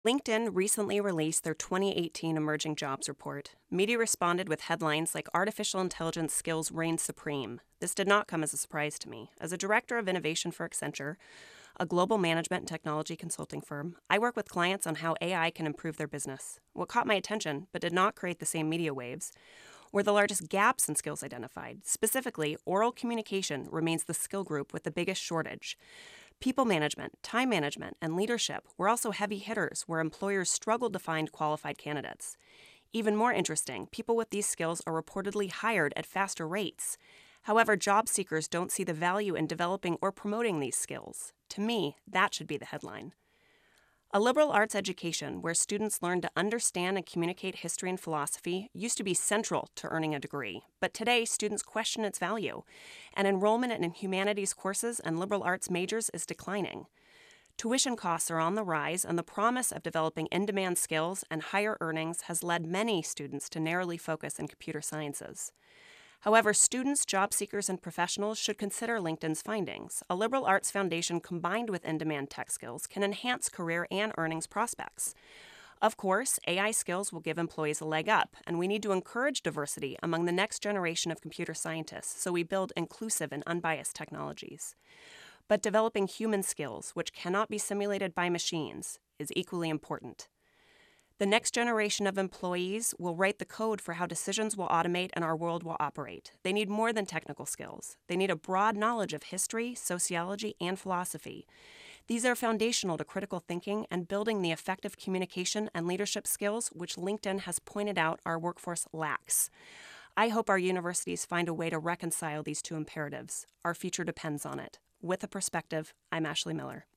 LinkedIn recently released their 2018 Emerging Jobs Report. Media responded with headlines like "Artificial Intelligence Skills Reign Supreme." This did not come as a surprise to me. As a director of innovation for Accenture, a global management and technology consulting firm, I work with clients on how AI can improve their business. What caught my attention, but did not create the same media waves, were the largest gaps in skills identified. Specifically, oral communication remains the skill group with the biggest shortage. People management, time management, and leadership were also heavy hitters where employers struggled to find qualified candidates. Even more interesting, people with these skills are reportedly hired at faster rates. However, job seekers don't see the value in developing or promoting these skills. To me, that should be the headline. A liberal arts education where students learn to understand and communicate history and philosophy used to be central to earning a degree, but today students question its value, and enrollment in humanities courses and liberal arts majors is declining. Tuition costs are on the rise, and the promise of developing in-demand skills and higher earnings has led many students to narrowly focus in computer sciences. However, students, job seekers, and professionals should consider LinkedIn's findings. A liberal arts foundation combined with in-demand tech skills can enhance career and earnings prospects. Of course, AI skills will give employees a leg up, and we need to encourage diversity among the next generation of computer scientists so we build inclusive and unbiased technologies. But developing human skills, which cannot be simulated by machines, is equally important. The next generation of employees will write the code for how decisions will automate and our world will operate. They need more than technical skills. They need a broad knowledge of history, sociology, and philosophy. These are foundational to critical thinking and building the effective communication and leadership skills which LinkedIn has pointed out our workforce lacks. I hope our universities find a way to reconcile these two imperatives. Our future depends on it. With a Perspective, I'm Ashley Miller.